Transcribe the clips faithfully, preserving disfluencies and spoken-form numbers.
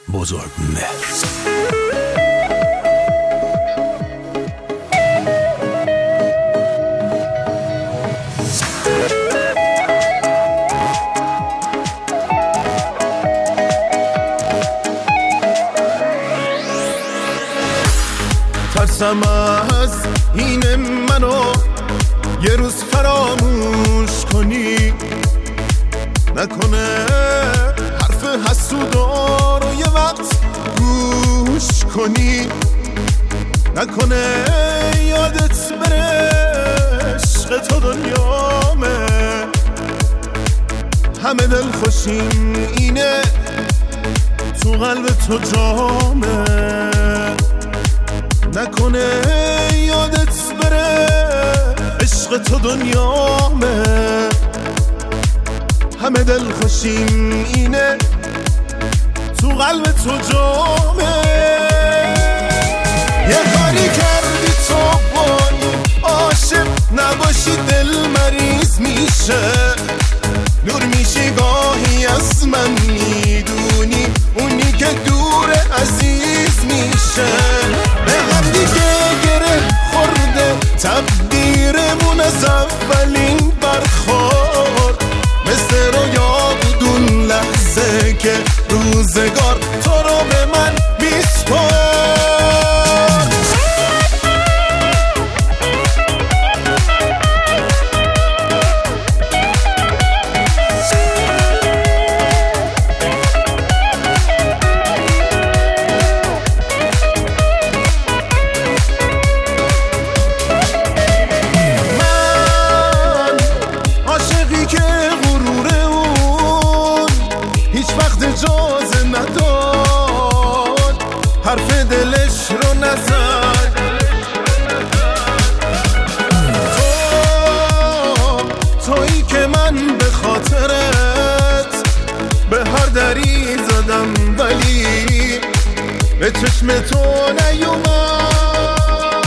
بزرگ مهر. ترسم از این منو یه روز فراموش کنی، نکنه حرف حسودا رو یه وقت گوش کنی، نکنه یادت بره عشق تو دنیامه، همه دل خوشیم اینه تو قلب تو جامه، نکنه یادت بره عشق تو دنیامه، همه دل خوشیم اینه تو قلب تو جامه. یه کاری کردی تو با این عاشق نباشی دل مریض میشه، دور میشی گاهی از من میدونی اونی که دور عزیز میشه، به هم دیگه گره خورده تقدیرمون از اولین برخورد، مثل رویا بود اون لحظه که روزگار تو رو به من بیسپرد. اجازه نداد حرف دلش رو نزد، تو تویی که من به خاطرت به هر دری زدم ولی به چشم تو نیومد.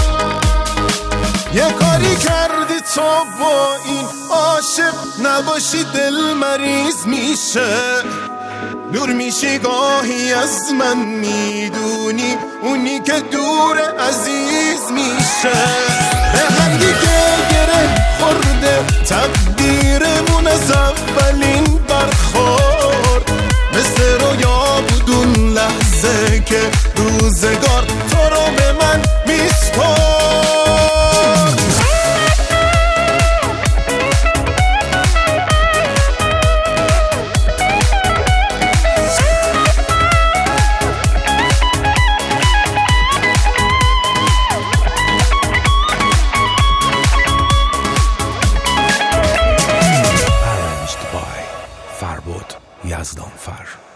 یه کاری کردی تو با این عاشق نباشی دل مریض میشه، دور میشی گاهی از من میدونی اونی که دور عزیز میشه، به هم دیگه گره خورده تقدیرمون از اولین برخورد، مثل رویا بود اون لحظه که روزگار تو رو به من میسپرد. فربود یزدانفر.